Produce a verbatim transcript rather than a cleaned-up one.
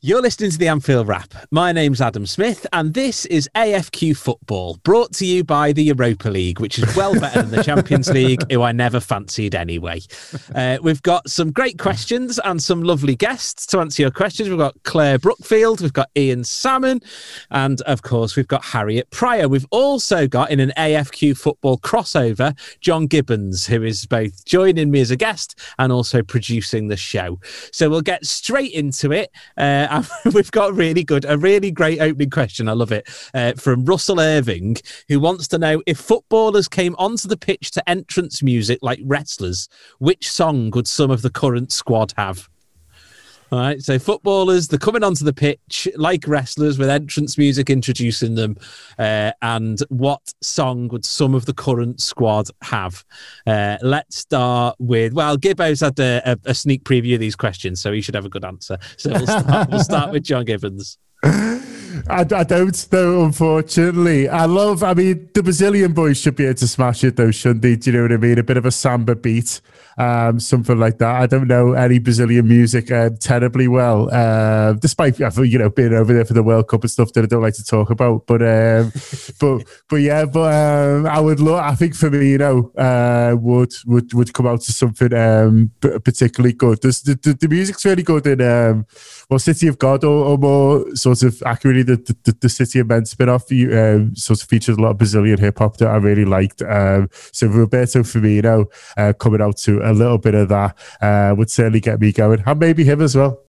You're listening to the Anfield Wrap. My name's Adam Smith, and this is A F Q Football, brought to you by the Europa League, which is well better than the Champions League, who I never fancied anyway. Uh, we've got some great questions and some lovely guests to answer your questions. We've got Claire Brookfield, we've got Ian Salmon, and of course, we've got Harriet Pryor. We've also got, in an A F Q Football crossover, John Gibbons, who is both joining me as a guest and also producing the show. So we'll get straight into it. Uh, We've got really good, a really great opening question. I love it. Uh, from Russell Irving, who wants to know, if footballers came onto the pitch to entrance music like wrestlers, which song would some of the current squad have? All right, so footballers, they're coming onto the pitch like wrestlers with entrance music introducing them. Uh, and what song would some of the current squad have? Uh, let's start with, well, Gibbo's had a, a, a sneak preview of these questions, so he should have a good answer. So we'll start, we'll start with John Gibbons. I, I don't though, unfortunately. I love, I mean, the Brazilian boys should be able to smash it though, shouldn't they? Do you know what I mean? A bit of a samba beat, um, something like that. I don't know any Brazilian music uh, terribly well, uh, despite, you know, being over there for the World Cup and stuff that I don't like to talk about. But, um, but, but yeah, but um, I would love, I think for me, you know, uh, would, would, would come out to something um, particularly good. There's, the, the, the music's really good in, um, well, City of God, or, or more sort of accurately, the, the, the City of Men spin-off um, sort of features a lot of Brazilian hip-hop that I really liked. Um, so Roberto Firmino uh, coming out to a little bit of that uh, would certainly get me going. And maybe him as well.